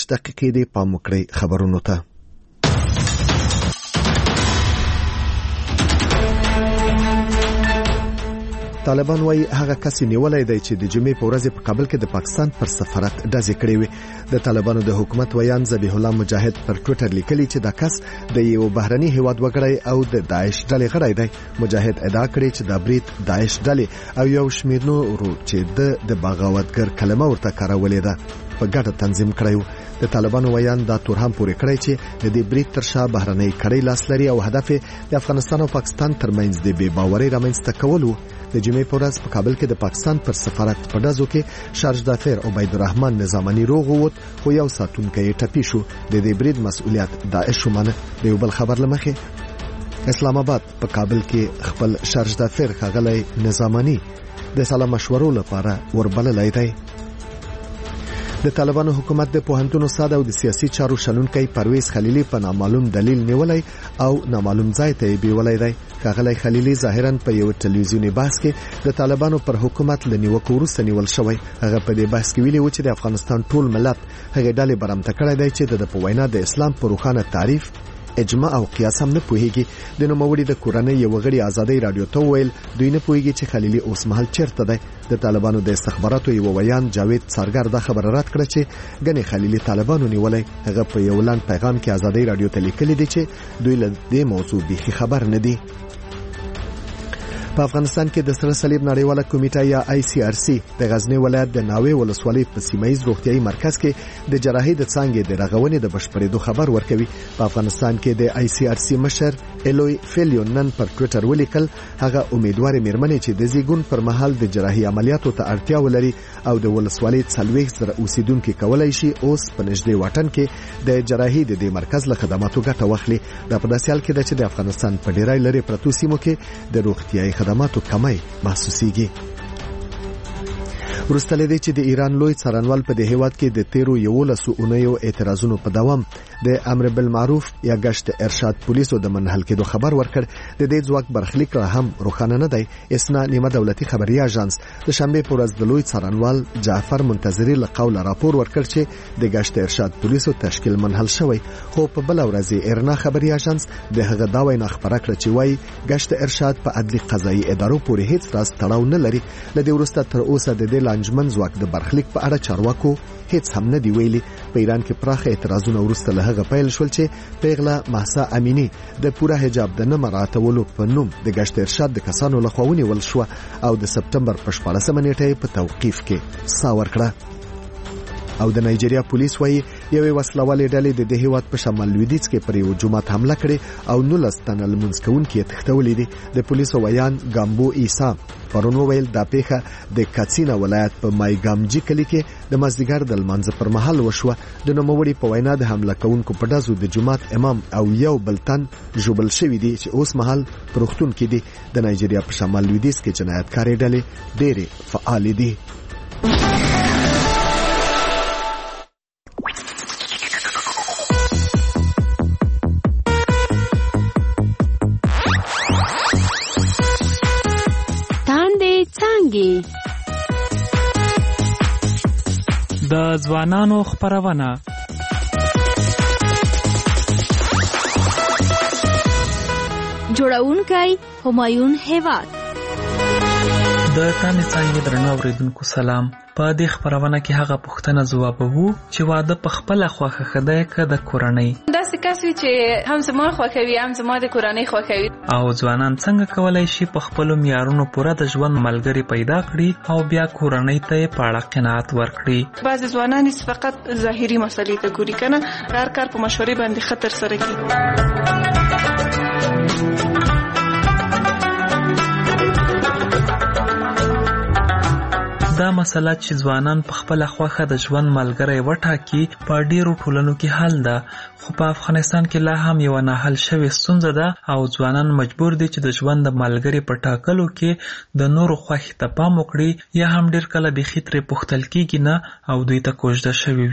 دقیقې دی. پام وکړئ خبرونو ته. طالبان وايي هغه کس نیولای دی چې د جمعې په ورځ په کابل کې د پاکستان پر سفارت ډزې کړې وي. د طالبانو د حکومت ویان ذبیح الله مجاهد پر ټوئیټر لیکلي چې دا کس د یو بهرني هیواد وګړی او د داعش ډلې غړی دی. مجاهد ادعا کړې چې د برید داعش ډلې او یو شمېر نورو چې د بغاوتګر کلمه ورته کارولې ده په ګډه تنظیم کړی. د طالبانو ویان دا تور هم پورې کړی چې د دې برید تر شا بهرنۍ کړۍ لاس لري او هدف د افغانستان او پاکستان ترمنځ د بې باورۍ رامنځته کول. د جمعې په ورځ په کابل کې د پاکستان پر سفارت په ډزو کې شارج دافر عبید الرحمن نظامني روغ ووت خو یو ساتونکی یې ټپي شو. د دې برید مسؤلیت داعش ومنه. د یو بل خبر لمخې اسلام آباد په کابل کې خپل شارج دافر ښاغلی نظامني د سلا مشورو لپاره وربللی دی. د طالبانو حکومت د پوهنتون استاد او د سیاسي چارو شنونکي پرویز خلیلی په نامعلوم دلیل نیولای او نامعلوم ځای ته بیولای دی. ښاغلی خلیلی ظاهرا په یو ټلویزیونی بحث کې د طالبانو پر حکومت لنیوکو وروسته نیول شوی. هغه په دې بحث کې ویلي و چې د افغانستان ټول ملت هغه ډلې برمته کړی دی چې د په وینا د اسلام په روښانه تعریف اجماع او قیاس هم نه پوهیږي. د نوموړي د کورنۍ یو غړي آزادۍ رادیو ته ویل دوی نه پوهیږي چې خلیلی اوس مهال چیرته دی. د طالبانو د استخباراتو یو ویان جاوید څارګر دا خبره رد کړه چې ګنې خلیلی طالبانو نیولای. هغه په یو لاند پیغام کې آزادۍ رادیو ته لیکلي دي چې دوی له دې موضوع بيخي خبر نه دي. په افغانستان کې د سره صلیب نړیواله کمیټه یا ICRC د غزنی ولایت د ناوې ولسوالۍ په سیمایي روغتيایي مرکز کې د جراحي د څانګې د رغونې د بشپړېدو خبر ورکوي. په افغانستان کې د ICRC مشر الوی فیلیون نن پر ټوئیټر ولیکل هغه امیدوار مېرمنې چې د زیګون پر مهال د جراحي عملیاتو ته اړتیا ولري او د ولسوالۍ 40 اوسیدونکو کولای شي اوس په نږدې واټن کې د جراحي د دې مرکز له خدماتو ګټه واخلي. د پداسیال کې چې د افغانستان په ډیری لري پرتو سیمو کې د روغتيایي خدماتو کمی محسوسيږي. وروسته لدې چې د ایران لوی څارنوال په دې هیواد کې د 13 اونیو اعتراضونو په دوام د امر بالمعروف یا گشت ارشاد پولیسو د منحل کېدو خبر ورکړ. د دې ځواک برخلیک را هم روښانه نه دی. اسنا نیمه دولتي خبري اژانس د شنبه په ورځ د لوی څارنوال جعفر منتظری له قوله راپور ورکړ چې د گشت ارشاد پولیسو تشکیل منحل شوی. خو په بل ورځ ارنا خبري اژانس د هغه دا وینا خبره کړه چې وایي گشت ارشاد په عدلي قضایي ادارو پورې هیڅ راز تړاو نه لري. لدې وروسته تر اوسه د دې لانجمن ځواک د برخلیک په اړه چارواکو هیڅ هم نه دی ویلي. په ایران کې پراخه اعتراضونه وروسته له هغه پیل شول چې پیغله مهسا امینی د پوره حجاب د نه مراعاتولو په نوم د گشت ارشاد د کسانو لخوا ونیول شو او د سپتمبر په 14 نیټه په توقیف کې سا ورکړه. او د نایجیریا پولیس وایي یوې وسلوالې ډلې د هیواد په شمال لویدیځ کې پر یو جومات حمله کړې او 19 تنه لمونځ کوونکي تښتولي دي. د پولیسو ویان ګامبو عیسی پرون ویل دا پیښه د کاتسینا ولایت په مایګامجی کلی کې د مازدیګر د لمانځه پر مهال وشوه. د نوموړي په وینا د حمله کوونکو په ډزو د جومات امام او یو بلتن جوبل شوی دي چې اوس مهال پروختون کې دي. د نایجیریا په شمال لویدیځ کې جنایتکاري ډلې ډېرې فعال دي. د ځوانانو خبرونه جوړونکی همایون هیواد. د تانې څنګه درنو اوریدونکو سلام. په دې خبرونه کې هغه پوښتنه ځوابوو چې واده په خپل خوخه خدای ک د کورنۍ داسې کس وي چې هم زما خوښوي هم زما د کورنۍ خوښوي. او ځوانان څنګه کولای شي په خپل معیارونو پوره د ژوند ملګری پیدا کړي او بیا کورنۍ ته په اړه قناعت ورکړي. بعض ځوانان فقط ظاهري مسلې ته ګوري کنه هر کار په مشورې باندې خطر سره کوي. دا مسله چې ځوانان په خپل خوخه د ژوند ملګری وټاکي په ډیرو ټولنو کې حل ده، خو په افغانستان کې لا هم یو نه حل شوی ستونزه ده او ځوانان مجبور دي چې د ژوند د ملګری په ټاکلو کې د نورو خوښې ته پام وکړي یا هم ډیر کله بيخي ترې پوښتل کېږي نه او دوی ته کوژده شوی وي.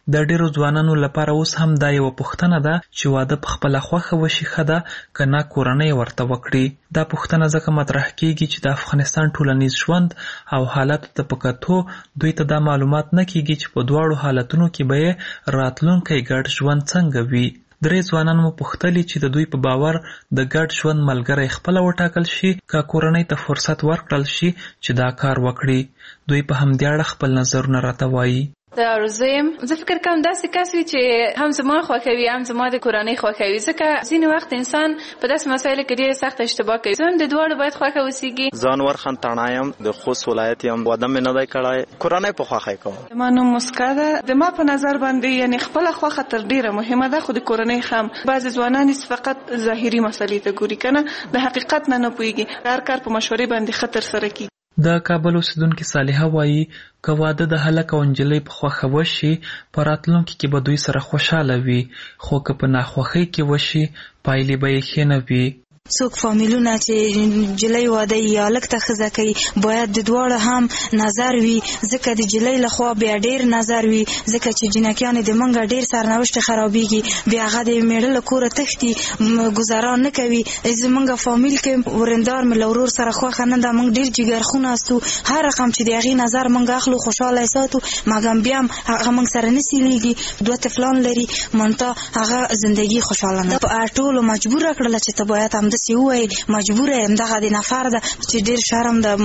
د ډیرو ځوانانو لپاره اوس هم دا یو پوښتنه ده چې واده په خپل خوښه وشي خده کنا کورنۍ ورته وکړي. دا پوښتنه ځکه مطرح کیږي چې د افغانستان ټولنیز ژوند او حالت ته پکاتو دوی ته دا معلومات نه کیږي چې په دواړو حالتونو کې به راتلونکي ګډ ژوند څنګه وي. درې ځوانان مو پوښتلي چې د دوی په باور د ګډ ژوند ملګری خپل وټاکل شي که کورنۍ ته فرصت ورکړل شي چې دا کار وکړي. دوی په همدې اړه خپل نظرونه راته وایي. د ارزویم زه فکر کوم داسې کس وي چې هم زما خوښوي هم زما د کورنۍ خوښوي، ځکه ځینې وخت انسان په داسې مسایلو کې ډېر سخت اشتباه کوي. زه هم د دواړو باید خوښه اوسېږي. ځان ورخن تڼا یم، د خوست ولایت یم، واده مې نه دی کړی، کورنۍ په خوښه کوم. زما نوم مسکا ده. د ما په نظر باندې یعنې خپله خوښه تر ډېره مهمه ده، خو د کورنۍ هم. بعضې ځوانان فقط ظاهري مسلې ته ګوري که نه، د حقیقت نه پوهېږي. هر کار په مشورې باندې ښه ترسره کېږي. د کابل اوسیدونکي صالحه وایي که واده د هلک او نجلۍ په خوښه وشي په راتلونکي کې به دوی سره خوشحاله وي، خو که په ناخوښۍ کې وشي پایلې به یې ښې نه وي. څوک فامیلونه چې نجلۍ واده یا هلک ته ښځه کوي باید د دواړو هم نظر وي، ځکه د نجلۍ لخوا بیا ډېر نظر وي، ځکه چې جنکیانې د موږ ډېر سرنوشت خرابېږي، بیا هغه د میړه له کوره تښتي، ګزاران نه کوي. زموږ فامیل کې ورندار مې له ورور سره خوښه نه ده، موږ ډېر جګرخونه استو، هر رقم چې د هغې نظر موږ اخلو خوشحاله ساتو، مګم بیا هم هغه موږ سره نه سیلیږي. 2 طفلان لري، منتها هغه زندگی خوشحاله نه. ټولو مجبوره کړله چې ته باید هم داسې ووایي، مجبوره یم، دغه د نفر ده چې ډېر شرم ده،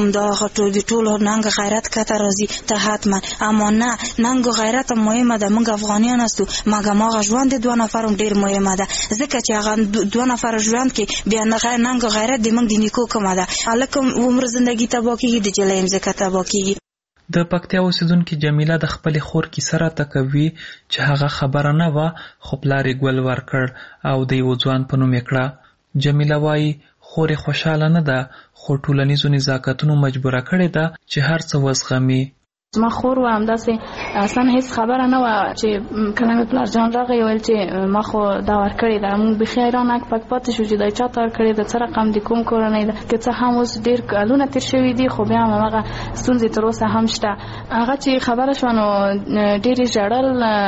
د ټولو ننګ غیرت کته راځي ته حتما. اما نه، ننګ و غیرت هم مهمه ده، موږ افغانیان هستو، مګم هغه ژوند د 2 نفر هم ډېر مهمه ده، ځکه چې هغه 2 نفر ژوند کې بیا ننګ و غیرت د موږ د نیکو کومه ده. هلک هم عمر زندګي تباه کېږي، د نجلۍ هم ځکه تباه کېږي. د پکتیا اوسیدونکي جمیله د خپلې خور کیسه راته کوي چې هغه خبره نه وه خو پلار یې ګل ورکړ او د یوه ځوان په نوم یې کړه. جمیله وایي خور یې خوشحاله نه ده خو ټولنیزو نزاکتونو مجبوره کړې ده چې هر څه وزغمي. زما خور و همداسې اصلا هیڅ خبره نه وه چې کله مې پلار جان راغی ویل چې ما خو دا ورکړې ده. موږ بیخي حیران پک پاتې شو چې دا چا ته ورکړې ده، څه رقم د کوم کورنۍ ده، که څه هم اوس ډېر کلونه تېر شوي دي خو بیا هم هماغه ستونزې تر اوسه هم شته. هغه چې خبره شوه نو ډېرې ژړل،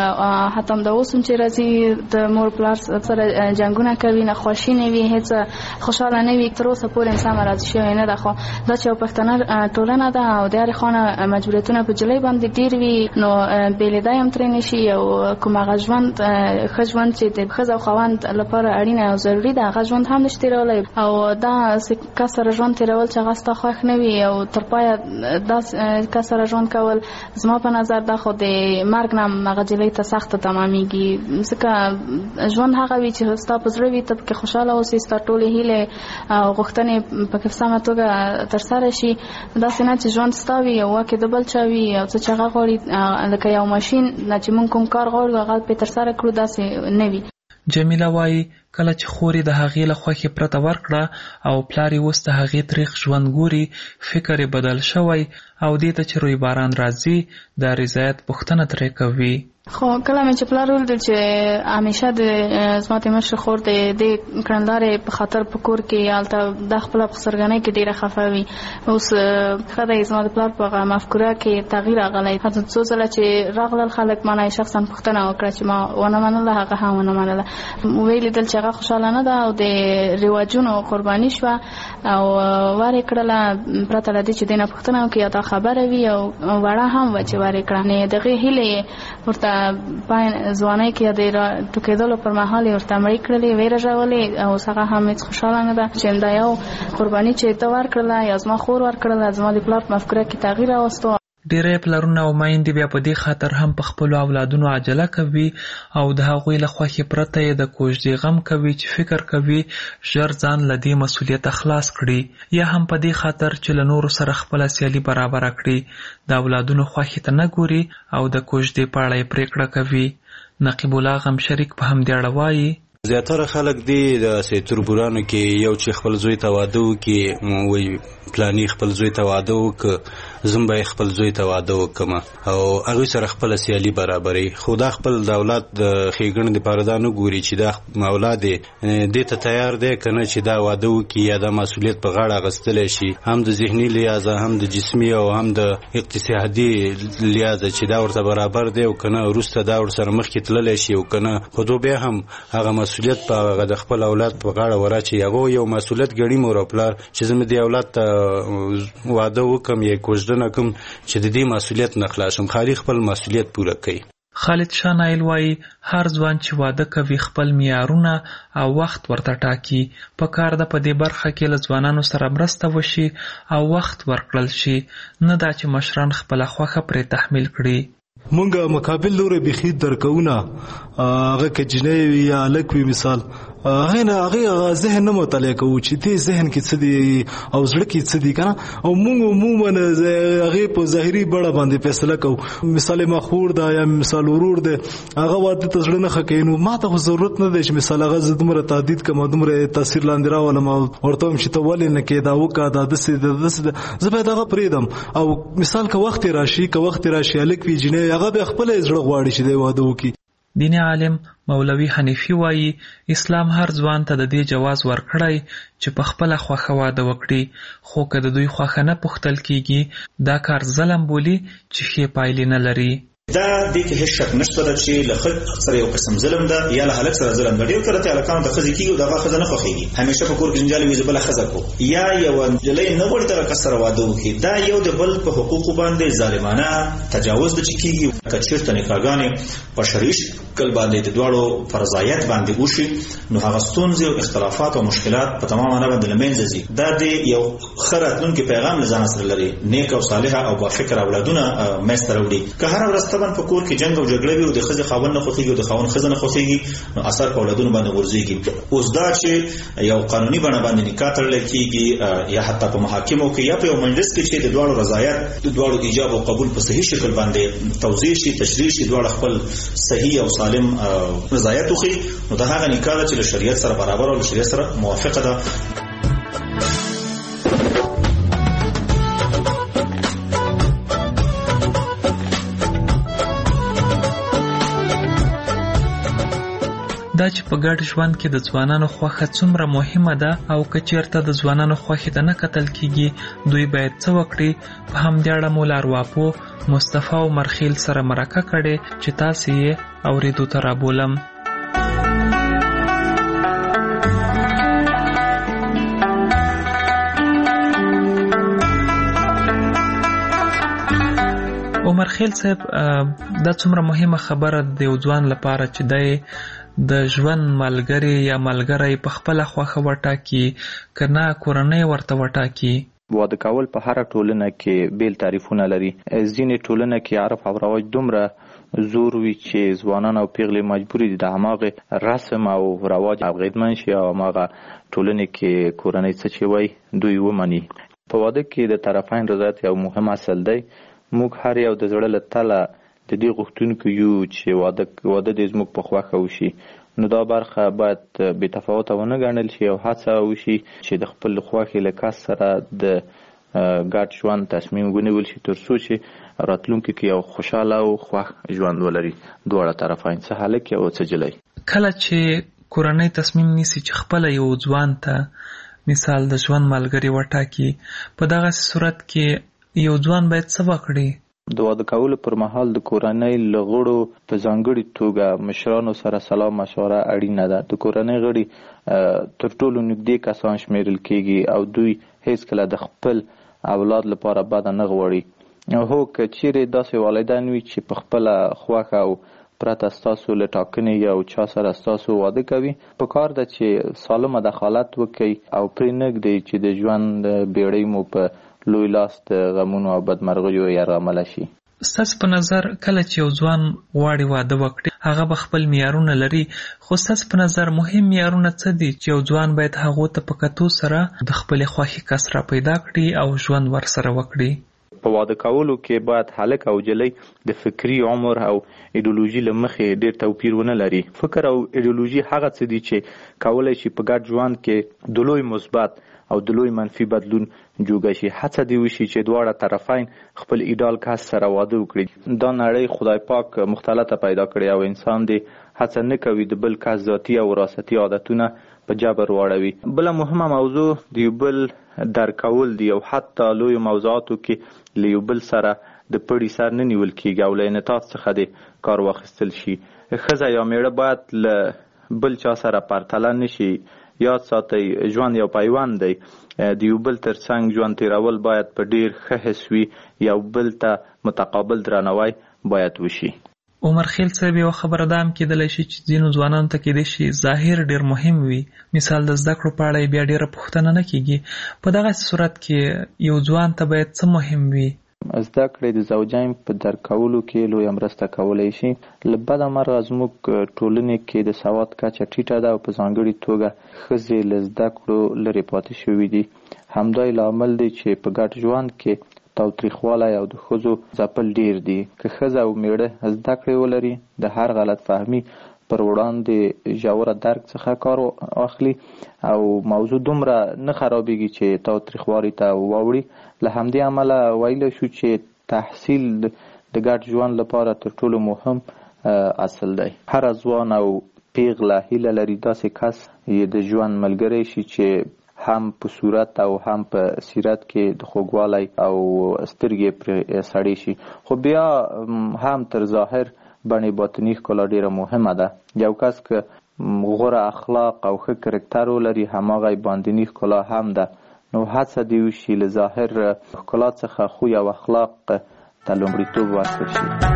حتی همدا اوس هم چې راځي د مور پلار سره جنګونه کوي، ناخوښي نه وي، هېڅ خوشحاله نه وي، تر اوسه پورې انسان راضي شوی نه ده. خو دا چې یو پښتنه ټولنه ده او د هرې خوا نه مجبوریتونه جلۍ باندې ډیر وي نو بېلېدا هم ترې نشي. او کوم هغه ژوند ښه ژوند چې د ښځه او خاوند لپاره اړینه او ضروري ده هغه ژوند هم نشي تېرولی. او دا کس سره ژوند تېرول چې هغه ستا خوښ نه وي او تر پایه دا کس سره ژوند کول زما په نظر دا خو د مرګ نه هغه جلۍ ته سخته تمامېږي. ځکه ژوند هغه وي چې ستا په زړه وي، ته پکې خوشحاله اوسې، ستا ټولې هیلې او غوښتنې پکې په سمه توګه ترسره شي. داسې نه چې ژوند ستا وي او واکې د بل چا وي او څه چې هغه غواړي لکه یو ماشین نه چې موږ کوم کار غواړو هغه پې ترسره کړو، داسې نه وي. جمیله وایي کله چې خور یې د هغې له خوښې پرته ورکړه او پلار یې اوس د هغې تریخ ژوند ګوري، فکر یې بدل شوی او دې ته چې روی باران راځي د رضایت پوښتنه ترې کوي. خو کله مې چې پلار ولیدل چې همیشه د زما د مشر خور د دې کړندارې په خاطر په کور کې هلته د خپله په سرګنۍ کې ډېره خفه وي. اوس ښه دی زما د پلار په هغه مفکوره کې تغییر راغلی. حتی څو ځله چې راغلل خلک ما نه شخصا پوښتنه وکړه چې ما ونه منله، هغه هم ونه منله. ویې لیدل چې هغه خوشحاله نه ده او د رواجونو قرباني شوه او ور یې کړله پرته له دې چې دې نه پوښتنه وکړي یا دا خبره وي او وړه هم وه چې ور یې کړه. د هغې هیلې ورته ځوانۍ کې د ټوکېدلو پر مهال یې ورته مړې کړلې، ویې رژولې او اوس هغه هم هېڅ خوشحاله نه ده چې دا یو قرباني چې ته ورکړله یا زما خور ورکړله زما د پلار په مفکوره کې تغییر راوستو. ډېری پلرونه او میندې بیا په دې خاطر هم په خپلو اولادونو عجله کوي او د هغوی له خوښې پرته یې د کوژدې غم کوي چې فکر کوي ژر ځان له دې مسؤلیته خلاص کړي، یا هم په دې خاطر چې له نورو سره خپله سیالي برابره کړي. د اولادونو خوښې ته نه ګوري او د کوژدې په اړه یې پرېکړه کوي. نقیب الله غم شریک په همدې اړه وایي زیاتره خلک دی د تربورانو کې یو چې خپل زوی ته واده وکړي وایي پلاني خپل زوی ته واده وکړه زم به خپل زوی ته واده وکم او هغه سره خپل سیالي برابرې خو دا خپل د اولاد د خېګڼې لپاره دا نه ګوري چې دا اولاد دې ته تیار دی کنه چې دا واده وکړي یا د مسؤلیت په غاړه غستلی شي هم د ذهني لحاظ هم د جسمي او هم د اقتصادي لحاظ چې دا ورته برابر دی او کنه وروسته دا ورسره مخکې تللی شي او کنه خو بیا هم هغه مسؤلیت په د خپل اولاد په غاړه ورچي هغه یو مسؤلیت ګڼي مور او پلار چې زموږ د اولاد ته واده وکم یا کوژدنه کوم چې د دې مسؤلیت نه خلاصم خالي خپل مسؤلیت پوره کوي. خالد شاه نایل وایي هر ځوان چې واده کوي خپل معیارونه او وخت ورته ټاکي په کار ده په دې برخه کې له ځوانانو سره مرسته وشي او وخت ورکړل شي نه دا چې مشران خپله خوښه پرې تحمیل کړي. مونږ مقابل لوري بخي درکونه هغه کجنې وی یا لکوي مثال هغه ذهن نه مطالعه کوو چې دې ذهن کې څه دی او زړه کې څه دی کنه او مونږ عموما هغه په ظاهري بڑا باندې فیصله کوو مثال مخور دا یا مثال ورور دی هغه واده ته زړه نه خکینو ما ته ضرورت نه دی چې مثال هغه زدمره تعدید کوم دمره تاثیر لاندې راولم ورته چې ته ولې نه کې دا وکا دا دسه زبې دا پریدم او مثال که وخت راشي الکوي جنې هغه به خپل زړه غواړي چې دی واده وکي. دیني عالم مولوي حنیفي وایي اسلام هر ځوان ته د دې جواز ورکړی چې په خپله خوښه واده وکړي خو که د دوی خوښه نه پوښتل کیږي دا کار ظلم بولي چې ښې پایلې نه لري. دا دې کې هیڅ شک نشته چې له خلک سره یو قسم ظلم ده یا له هلک سره ظلم ده. ډېر کله ته هلکانو د ښځې کېږي او دغه ښځه نه خوښېږي همیشه په کور کې جنجال وي زه بله ښځه کو یا یوه نجلۍ نه غواړي دغه کس سره واده وکړي دا یو د بل په حقوقو باندې ظالمانه تجاوز ده چې کېږي. که چېرته نکاحګانې په شرعي شکل باندې د دواړو فرضایت باندې وشي نو هغه ستونزې او اختلافات او مشکلات په تمام معنا باندې له منځه ځي. دا د یو ښه راتلونکي پیغام له ځان سره لري نیک او صالحه او بافکره اولادونه منځته راوړي. که هره ورځ طبعا په کور کې جنګ او جګړه وي او د ښځې خاوند نه خوښېږي او د خاوند ښځه نه خوښېږي نو اثر په اولادونو باندې غورځېږي. اوس دا چې یو قانوني بڼه باندې نکاح تړلی کېږي یا حتی په محاکمو کې یا په یو مجلس کې چې د دواړو رضایت د دواړو ایجاب او قبول په صحیح شکل باندې توضیح شي تشریح شي دواړه خپل صحیح او سالم رضایت وښيي نو دا هغه نکاح ده چې له شریعت سره برابر او له شریعت سره موافقه ده. دا چې په ګډ ژوند کې د ځوانانو خوښه څومره مهمه ده او که چېرته د ځوانانو خوښې ته نه کتل کېږي دوی باید څه وکړي. په همدې اړه مو لارواپو مصطفی او مرخیل سره مرکه کړې چې تاسې یې اورېدو ته رابولم. عمر خیل صاحب دا څومره مهمه خبره د یو ځوان لپاره چې دی د ژوند ملګری یا ملګری په خپله خوښه وټاکي که نه کورنۍ ورته وټاکي. واده کول په هره ټولنه کې بیل تعریفونه لري. ځینې ټولنه کې عرف او رواج دومره زور وي چې ځوانان او پیغلې مجبوري دي د هماغې رسم او رواج اغېزمن شي او هماغه ټولنې کې کورنۍ څه چې وایي دوی ومني. په واده کې د طرفین رضایت یو مهم اصل دی. موږ هر یو د زړه له تله د دې غوښتونکو یو چې واده دې زموږ په خوښه وشي نو دا برخه باید بې تفاوته ونه ګڼل شي او هڅه وشي چې د خپل خوښې له کس سره د ګډ ژوند تصمیم ونیول شي تر څو چې راتلونکي کې یو خوشحاله او خوښ ژوند ولري دواړه طرفین څه هلک او څه جلۍ. کله چې کورنۍ تصمیم نیسي چې خپله یو ځوان ته مثال د ژوند ملګری وټاکي په دغسې صورت کې یو ځوان باید څه وکړي؟ د واده کولو پر مهال د کورنۍ له غړو په ځانګړې توګه مشرانو سره سلا مشوره اړینه ده. د کورنۍ غړي تر ټولو نږدې کسان شمیرل کېږي او دوی هیڅکله د خپل اولاد لپاره بده نه غواړي. هو که چیرې داسې والدین وي چې په خپله خوښه او پرته ستاسو له ټاکنې یا چا سره ستاسو واده کوي په کار ده چې سالمه دخالت وکړي او پرې نږدئ چې د ژوند بیړۍ مو په لوی لاس د غمونو او بدمرغیو یرغمله شي. ستاسو په نظر کله چې یو ځوان غواړي واده وکړي هغه به خپل معیارونه لري خو ستاسو په نظر مهم معیارونه څه دي چې یو ځوان باید هغو ته په کتو سره د خپلې خوښې کس را پیدا کړي او ژوند ورسره وکړي؟ په واده کولو کې باید هلک او جلۍ د فکري عمر او ایډیولوژي له مخې ډېر توپیر ونه لري. فکر او ایډیولوژي هغه څه دي چې کولی شي په ګډ ژوند کې د لوی مثبت او د لوی منفي بدلون جوګه شي. هڅه دی وشي چې دواړه طرفین خپل ایډال کس سره واده وکړي. دا نړۍ خدای پاک مختلطه پیدا کړې او انسان دی هڅه نه کوي د بل کس ذاتي او وراثتي عادتونه په جبر واړوي. بله مهمه موضوع د یو بل درکول دی او حتی لوی موضوعاتو کې له یو بل سره د پړي سر نه نیول کېږي او له انعطاف څخه د کار واخیستل شي. ښځه یا میړه باید له بل چا سره پرتله نه شي. یاد ساتئ ژوند یو پیوند دی. د یو بل تر څنګ ژوند تیرول باید په ډیر ښه حس وي. یو بل ته متقابل درناوی باید وشي. عمر خیل صاحب یو خبره ده هم کېدلی شي چې ځینو ځوانانو ته کېدای شي ظاهر ډېر مهم وي. مثال د زده کړو په اړه بیا ډېره پوښتنه نه کېږي. په دغه صورت کې یو ځوان ته باید څه مهم وي؟ زده کړې د زوجین په درکولو کې لویه مرسته کولی شي. له بده مرغه زموږ ټولنې کې د سواد کچه ټیټه ده او په ځانګړې توګه ښځې له زده کړو لرې پاتې شوي دي. همدا لامل دی چې په ګډ ژوند کې تاوتریخوالی او د ښځو ځپل ډیر دي. که ښځه او میړه زده کړې ولري د هر غلط فهمي پر وړاندې ژوره درک څخه کار واخلي او موضوع دومره نه خرابېږي چې تاوتریخوالي ته واوړي. له همدې امله ویلی شو چې تحصیل د ګډ ژوند لپاره تر ټولو مهم اصل دی. هر ځوان او پیغله هیله لري داسې کس یې د ژوند ملګری شي چې هم په صورت او هم په سیرت کې د خوږوالی او سترګې پرې سړې شي. خو بیا هم تر ظاهر بڼې باطني ښکلا ډېره مهمه ده. یو کس که غوره اخلاق او ښه کرکټر ولري هماغه باطني ښکلا هم ده. نو هڅه دې وشي له ظاهر ښکلا څخه خوی او اخلاق ته لومړیتوب ورکړل شي.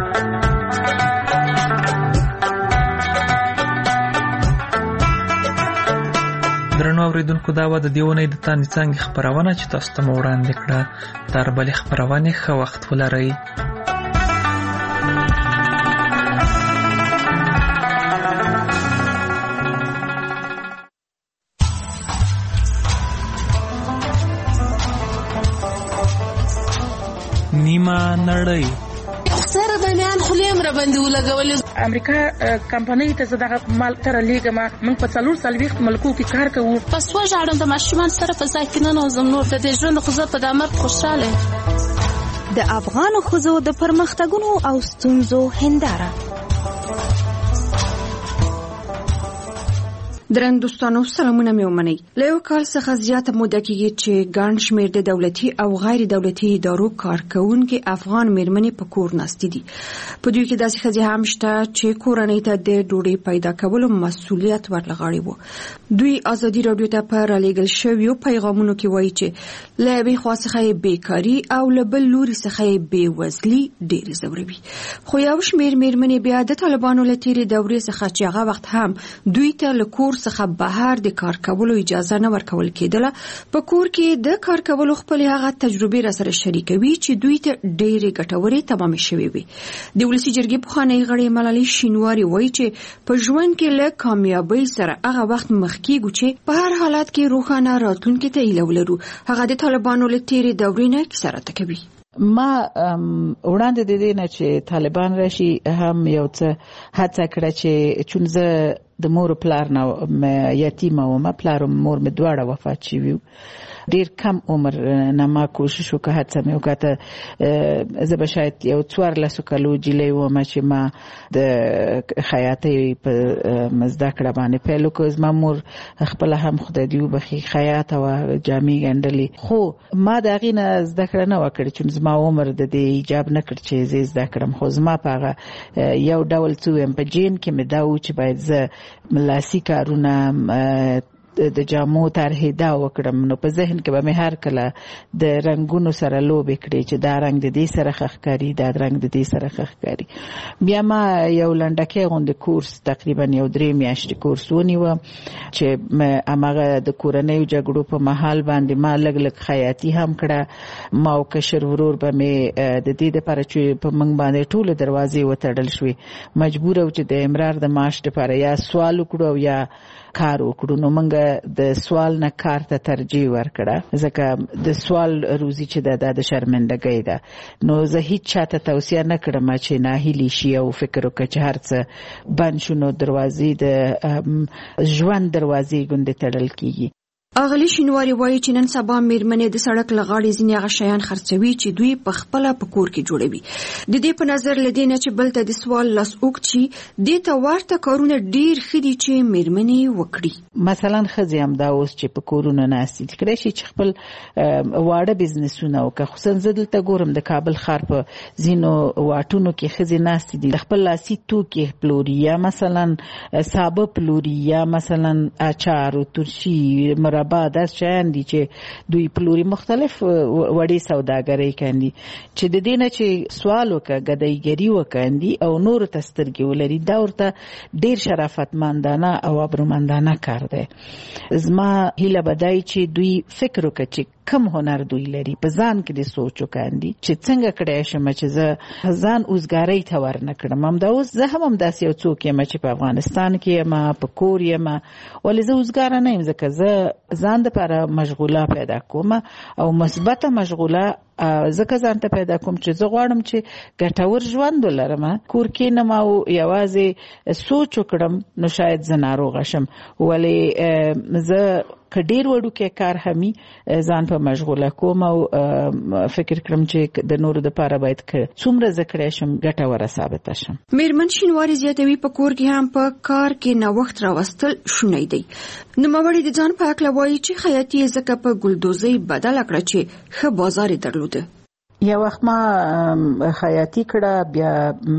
درنو اوریدونکو دا وه د دې اونۍ د تانې څانګې خپرونه چې تاسو ته مو وړاندې کړه. تر بلې خپرونې ښه وخت ولرئ. نیمه نړۍ سره د نیان خلیم را باندې ولګولې. امریکا کمپنۍ ته زه دغه مال تر لیږم. موږ په 440 ملکو کې کار کوو. پس وژاړم د ماشومان سره په ځای کې ننوځم. نور د دې ژوند خو زه په دې مرګ خوشحاله. د افغانو ښځو د پرمختګونو او ستونزو هنداره. درنو دوستانو سلامونه مې ومنئ. له یو کال څخه زیاته موده کېږي چې ګڼ شمېر د دولتي او غیر دولتي ادارو کارکوونکي افغان میرمنې په کور ناستې دي. په دوی کې داسې ښځې هم شته چې کورنۍ ته د ډوډۍ پیدا کولو مسؤلیت ورلغاړی وو. دوی ازادي راډیو ته په رالیږل شویو پیغامونو کې وایي چې له یوې خوا څخه یې بیکاري او له بل لوري څخه یې بېوزلي ډېرې ځوروي. خو یو شمېر میرمنې بیا د طالبانو له تېرې دورې څخه چې هغه وخت هم دوی ته له کور څخه بهر د کار کولو اجازه نه ورکول کېدله، په کور کې د کار کولو خپل هغه تجربې را سره شریکوي چې دوی ته ډېرې ګټورې تمامې شوې وي. د ولسي جرګې پخوانی غړی ملالۍ شینواري وایي چې په ژوند کې له کامیابۍ سره هغه وخت مخ کېږو چې په هر حالت کې روښانه راتلونکي ته هیله ولرو. هغه د طالبانو له تېرې دورې نه کیسه راته کوي. ما وړاندې د دې نه چې طالبان راشي هم یو څه هڅه کړه چې چون زه د مور پلار نه یتیمه وم، پلار او مور مې دواړه وفات شوي وو. ډیر کم عمر نه ما کوشش وکړه، هڅه مې وکړه زه به شاید یو 14 کالو جیلۍ وم چې ما د خیاطۍ په زده کړه باندې پیل وکړ. زما مور خپله هم خدای دې وبخي خیاطه وه، جامې ګنډلې، خو ما د هغې نه زده کړه نه وه کړې چون زما عمر د دې ایجاب نه کړ چې زه زده کړم. خو زما په هغه یو ډول څه ویم په جین کې مې دا و چې باید زه لاسي کارونه د جامو طرحې دا وکړم. نو په ذهن کې به مې هر کله د رنګونو سره لوبې کړې چې دا رنګ د دې سره ښه ښکاري، دا رنګ د دې سره ښه ښکاري. بیا ما یو لنډکی غوندې کورس تقریبا یو 3 میاشتې کورس ونیوه چې هماغه د کورنیو جګړو په مهال باندې ما لږ لږ خیاطي هم کړه. ما او کشر ورور به مې د دې دپاره چې په موږ باندې ټولې دروازې وتړل شوې، مجبوره و چې د امرار د معاش دپاره یا سوال وکړو او یا کار وکړو. نو موږ د سوال نه کار ته ترجیح ورکړه، ځکه د سوال روزي چې دا د شرمندګۍ ده. نو زه هیڅ چاته توصیه نه کړم چې ناهیلي شي او فکر وکړه چې هر څه بند شو نو دروازې د ژوند دروازې ګوندې تړل کیږي. اغلی شینواری وایي چې نن سبا میرمنې د سړک لغاړې ځینې هغه شیان خرڅوي چې دوی په خپله په کور کې جوړوي. د دې په نظر له دې نه چې بل ته د سوال لاس اوږد شي، دې ته ورته کارونه ډېر ښه دي چې میرمنې وکړي. مثلا ښځې هم دا اوس چې په کورونو ناستې دي، کیدای شي چې خپل واړه بزنسونه وکړي. خصوصا زه دلته ګورم د کابل ښار په ځینو واټونو کې ښځې ناستې دي، د خپل لاسي توکي پلوري، یا مثلا سابه پلوري، یا مثلا اچار او ترشي مربا، داس شیان دي چې دوی پلوري. مختلف وړې سوداګرۍ کوي چې د دې نه چې سوال وکړه، ګدایګري وکړي او نور ته سترګې ولري، دا ورته ډېر شرافتمندانه او ابرومندانه کار دی. زما هیله به دا وي چې دوی فکر وکړي چې کم هنر دوی لري، په ځان کې د سوچ وکړي چې څنګه کړی شم چې زه ځان اوزګارۍ ته ورنه کړم. همدا اوس زه هم همداسې یو څوک یم چې په افغانستان کې یم، په کور یم، ولې زه اوزګاره نه یم، ځکه زه ځان دپاره مشغوله پیدا کوم او مثبته مشغوله ځکه ځان ته پیدا کوم چې زه غواړم چې ګټور ژوند ولرم. کور کښېنم او یوازې سوچ وکړم نو شاید زه ناروغه شم، ولې زه که ډېر وړوکی کار همي ځان په مشغوله کوم او فکر کړم چې د نورو دپاره باید څومره زه کړی شم ګټوره ثابته شم. میرمن شینواري زیاتوي په کور کې هم په کار کې نوښت راوستل شونی دی. نوموړې د ځان په هکله وایي چې خیاطي یې ځکه په ګلدوزۍ بدله کړه چې ښه بازار یې درلوده. یو وخت ما خیاطي کړه، بیا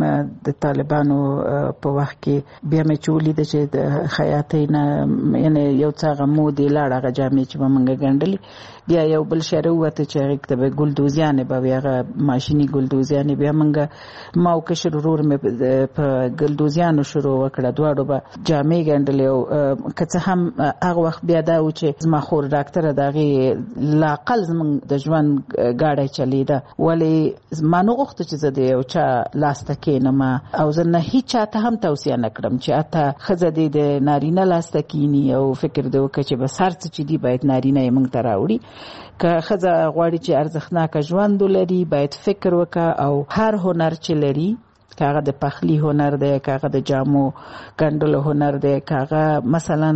د طالبانو په وخت کې بیا مې چې ولیده چې د خیاطۍ نه یعنې یو څه هغه مودې لاړه، هغه جامې چې به موږ ګنډلې، بیا یو بل شی راووته چې هغې ته به ګلدوزیانې به وي، هغه ماشیني ګلدوزیانې. بیا موږ ما او کشر ورور مې په ګلدوزیانو شروع وکړه، دواړو به جامې ګنډلې. او که څه هم هغه وخت بیا دا و چې زما خور ډاکټره د هغې لااقل زموږ د ژوند ګاډی چلېده، ولې ما نه غوښته چې زه د یو چا لاسته کښېنم او زه نه هېچ چا ته هم توصیه نه کړم چې حتی ښځه دې د نارینه لاسته کښېني او فکر دې وکړه چې بس هر څه چې دي باید نارینه یې موږ ته راوړي. که ښځه غواړي چې ارزښتناکه ژوند ولري باید فکر وکړه او هر هنر چې لري، که هغه د پخلي هنر دی، که هغه د جامو ګنډلو هنر دی، که هغه مثلا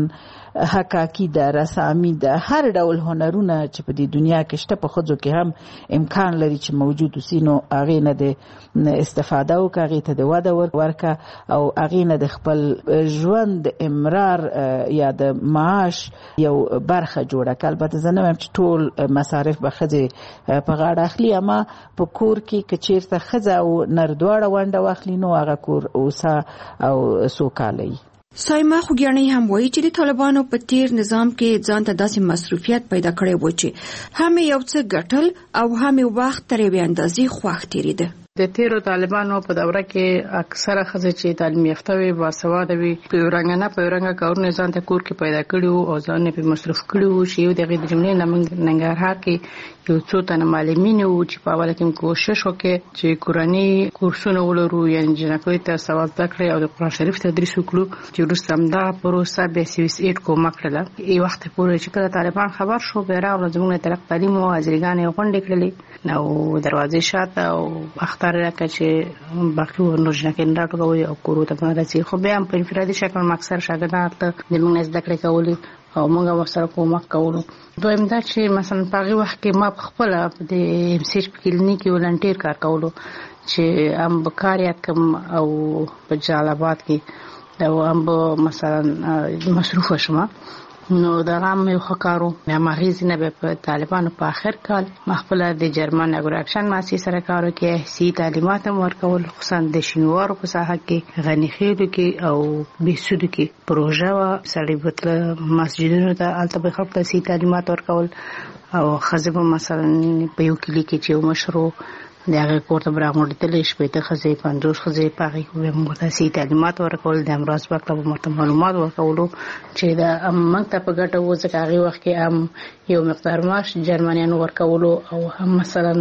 حکاکي ده، رسامي ده، هر ډول هنرونه چې په دې دنیا کې شته، په ښځو کې هم امکان لري چې موجود وسي، نو هغې نه د استفاده وکړه، هغې ته د وده ورکړه او هغې نه د خپل ژوند امرار یا د معاش یو برخه جوړه کړه. البته زه نه وایم چې ټول مصارف به ښځې په غاړه اخلي، اما په کور کې که چېرته ښځه او نر دواړه ونډه واخلي نو هغه کور اوسه او سوکاله وي. سایما خوګیاڼۍ هم وایي چې د طالبانو په تیر نظام کې ځان ته داسې مصروفیت پیدا کړی و چې هم یو څه ګټل او هم وخت تر یوې اندازې خوښ تېرېده. د تیرو طالبانو په دوره کې اکثره ښځې چې تعلیم یافته وي، باسواده وي، په یو رنګه نه په یو رنګه کارونه ځان ته کور کې پیدا کړي وو او ځان یې پرې مصروف کړي وو. چې یو د هغې د جملې نه موږ ننګرهار کې یو څو تنه معلمین وو چې په اوله کې کوشش وکړي چې کورني کورسونه ولرو، یعنې جنکیو ته سواد زده کړي او د قرآن شریف تدریس وکړو. چې وروسته همدغه پروسه بیا CVS8 کومک کړله. ای وخت پورې چې کله طالبان خبر شو، بیا راغله زموږ د طرف تعلیم او حاضرګانې یې غونډې کړلې او دروازې شاته او اختر راکړه چې باقي نور جنکۍ نه راټولوي او کورو ته به راځي. خو بیا هم په انفرادي شکل اکثر شاګردان ته د موږ نه زده کړې کولې او موږ ورسره کومک کولو. دویم دا چې مثلا په هغې وخت کې ما په خپله د MCH په کلینیک کې ولنټیر کار کولو چې هم به کار یاد کړم او په جلال آباد کې او هم به مثلا مصروفه شم. نو دا هم یو ښه کار و. هماغې ځینه بیا په طالبانو په آخر کال ما خپله د جرمن اګرو اکشن مؤسسې سره کار وکړی، حسي تعلیمات هم ورکول، خصوصا د شینوارو په ساحه کې، غني خیلو کې او بهسودو کې پروژه وه. سړی به تله مسجدونو ته، هلته به خلکو ته حسي تعلیمات ورکول او ښځې به مثلا په یو کلي کې چې یو مشر و د هغې کور ته به راغونډېدلې، 60 ښځې 50 ښځې، په هغې کې به موږ ورته صحي تعلیمات ورکول، د امراض په هکله به ورته معلومات ورکولو چې دا موږ ته په ګټه و، ځکه هغې وخت کې هم یو مقدار معاش جرمنیانو ورکولو او هم مثلا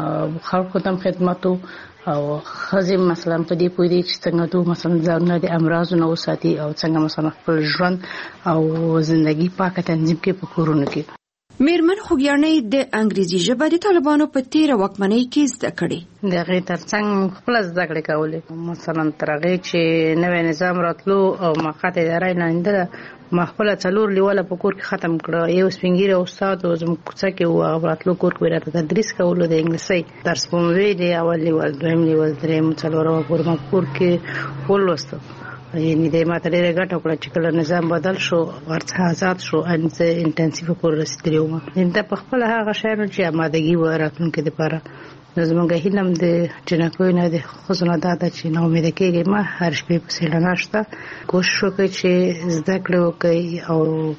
خلکو ته هم خدمت و او ښځې مثلا په دې پوهېدې چې څنګه دوی مثلا ځانونه د امراضو نه وساتي او څنګه مثلا خپل ژوند او زندګي پاکه تنظیم کړي په کورونو کې. میرمن خوګیاڼۍ د انګریزي ژبه د طالبانو په تیره واکمنۍ کې زده کړې. د هغې ترڅنګ خپله زده کړې کولې، مثلا تر هغې چې نوی نظام راتلو او موقت اداره یې لاندې ما خپله 4 لیواله په کور کې ختم کړه. یو سپین ږیری استاد و زموږ کوڅه کې و، هغه راتلو کور کې راته تدریس کولو د انګلیسۍ درس به مې ویلې، اول لیول، دویم لیول، درېیم، څلورمه پورې ما په کور کې ولوسته. یعنې د ما ته ډېره ګټه وکړه چې کله نظام بدل شو، هر څه آزاد شو، زه انټنسیفه پورې رسېدلې وم. دا په خپله هغه شیانو چې آمادګي وه راتلونکي دپاره. نو زموږ هیله هم د جنکیو نه د ښځو نه دا ده چې نا امیده کېږئ مه، هر شپې پسې رڼا شته، کوشش وکړئ چې زده کړې وکړئ او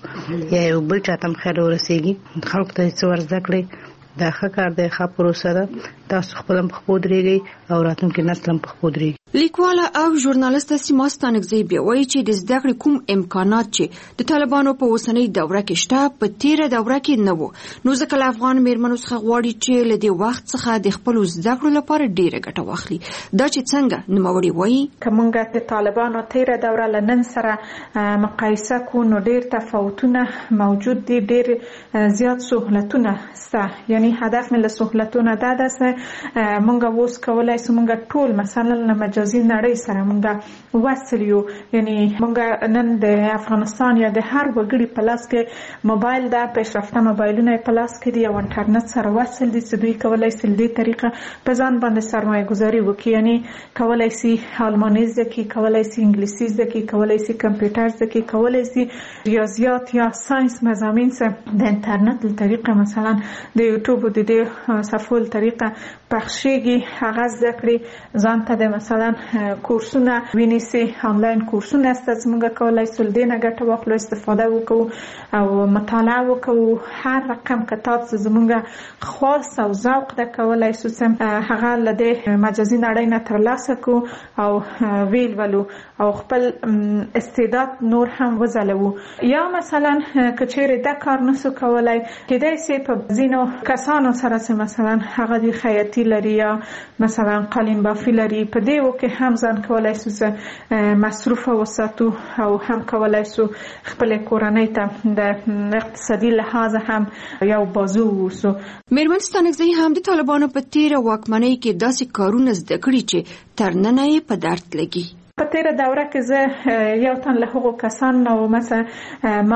یا یو بل چاته هم خیر ورسېږي، خلکو ته څه ور زده کړئ. دا ښه کار دی، ښه پروسه ده. تاسو خپل هم پخپو درېږئ او راتلونکي نسل هم پخپو درېږي. لیکواله او ژورنالسته سیما ستانکزی بیا وایي چې د زده کړې کوم امکانات چې د طالبانو په اوسنۍ دوره کې شته په تیره دوره کې نه وو. نو ځکه له افغان میرمنو څخه غواړي چې له دې وخت څخه د خپلو زده کړو لپاره ډېره ګټه واخلي. دا چې څنګه نوموړې وایي که موږ د طالبانو تیره دوره له نن سره مقایسه کړو نو ډېر تفاوتونه موجود دي، ډېر زیات سهولتونه شته. یعنی هدف مې له سهولتونه دا ده چې موږ اوس کولی شو موږ ټول مثلا له مجازي نړۍ سره موږ وصل یو. یعنی موږ نن د افغانستان یا د هر وګړي په لاس کې موبایل ده، پیشرفته موبایلونه په لاس کې دي او انټرنیټ سره وصل دي چې دوی کولی شي له دې طریقه په ځان باندې سرمایه ګذاري وکړي. یعنی کولی شي آلماني زده کړي، کولی شي انګلیسي زده کړي، کولی شي کمپیوټر زده کړي، کولی شي ریاضیات یا ساینس مضامین څه د انټرنیټ له طریقه مثلا د یوټیوب د دې صفحو له طریقه پخشېږي، هغه زده کړي. ځان ته د مثلا کورسونه وینیسي، آنلاین کورسونه است چې موږ کولی شو له دې نه ګټه واخلو، استفاده وکړو او مطالعه وکړو. هر رقم کتاب چې زموږ خاص او ذوق ده کولی شو چې هغه له دې مجازي نړۍ نه ترلاسه کړو او ویلولو او خپل استعداد نور هم وځلوو. یا مثلا که چیرې دا کار نسو کولی، کېدای شي په ځینو کسانو سره چې مثلا هغه د خیاطي لري یا مثلا قالین بافي لري، په دې کې هم ځان کولی شو چې مصروفه وساتو او هم کولی شو خپل کورنۍ ته د اقتصادي لحاظ هم یو بازو ووسو. میرمن ستانکزی هم د طالبانو په تیره واکمنۍ کې داسې کارونه زده کړي چې تر ننه یې په درد لګي. په تیره دوره کې زه یو تن له هغو کسانو او مثلا ما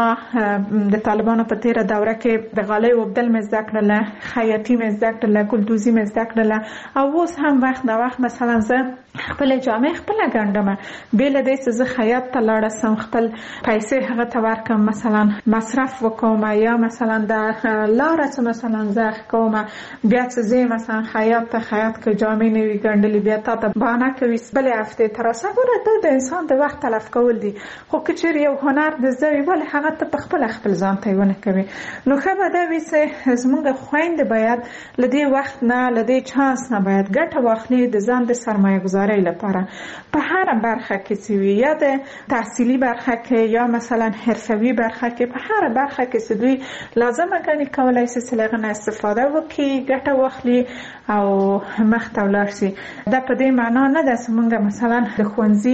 د طالبانو په تیره دوره کې د غالۍ اوبدل مې زده کړله، خیاطي مې زده کړله، ګلدوزي مې زده کړله او اوس هم وخت نه وخت مثلا زه خپل جامې خپل ګنډم. بې له دې چې زه خیاط ته لاړه سم، خپل پیسې هغه ته ورکړم، مثلا مصرف وکوم یا مثلا د لاره چې مثلا زه کوم بیا چې زه مثلا خیاط ته خیاط کې جامې نه وي ګنډلې بیا تا ته بهانه کوي بلې هفته تر اوسه د انسان د وخت تلف کول دي. خو که چېرې یو هنر د زده وي ولې هغه ته په خپل ځان ته ونه کوي. نو ښه به دا وي چې زموږ خویندې باید له دې وخت نه له دې چانس نه باید ګټه واخلي د ځان د سرمایه ګذارۍ لپاره په هر برخه کې چې وي، یا د تحصیلي برخه کې یا مثلا حرفوي برخه کې، په هر برخه کې چې دوی لازمه ګڼي کولی شي چې له هغه نه استفاده وکړي، ګټه واخلي او مخته ولاړ شي. دا په دې معنا نه ده چې موږ مثلا د ښوونځي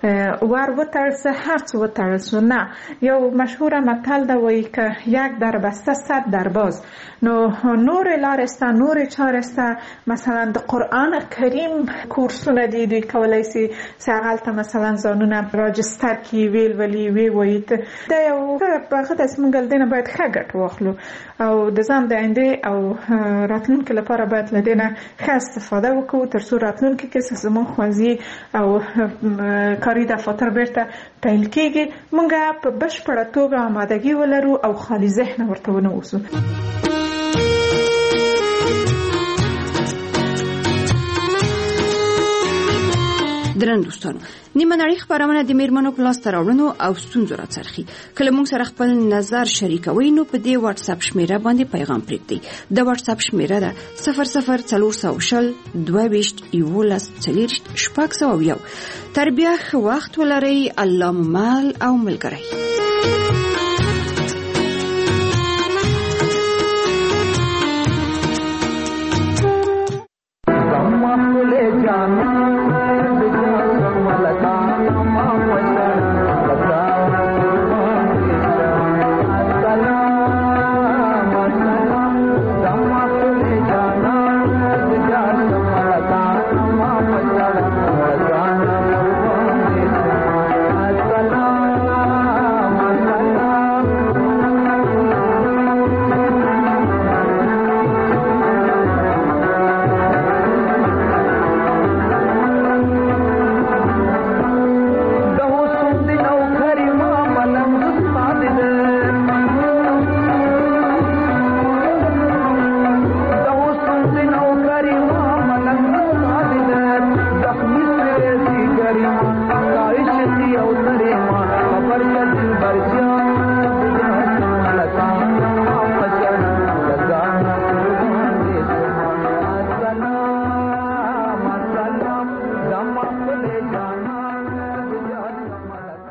ور وتړل شي هر څه وتړل شو، نه. یو مشهوره متل ده وایي که یک در بسته 100 در باز. نو نور لارې شته، نورې چارې شته. مثلا د قرآن کریم کورسونه دي، دوی کولی شي چې هغلته مثلا ځانونه راجستر کړي، ویلولي ووایي. دا یو هغه ده چې موږ له دې نه باید ښه ګټه واخلو او د ځان د آینده او راتلونکي لپاره باید له دې نه ښه استفاده وکړو تر څو راتلونکي کې چې زموږ ښوونځي او کاري دفاتر بیرته پیل کېږي موږ په بشپړه توګه آمادګي ولرو او خالي ذهن ورته ونه اوسو. درن دوستانو، نیمه نړۍ خبرونه د میرمنو په لاس راوړنو او ستونزو راڅرخي. کله موږ سره خپل نظر شریکوي نو په دې واتس اپ شمیره باندې پیغام پرېږدئ. د واتس اپ شمیره ده 00401140 تر بیا ښه وخت ولرئ. الله مو مل او ملګری.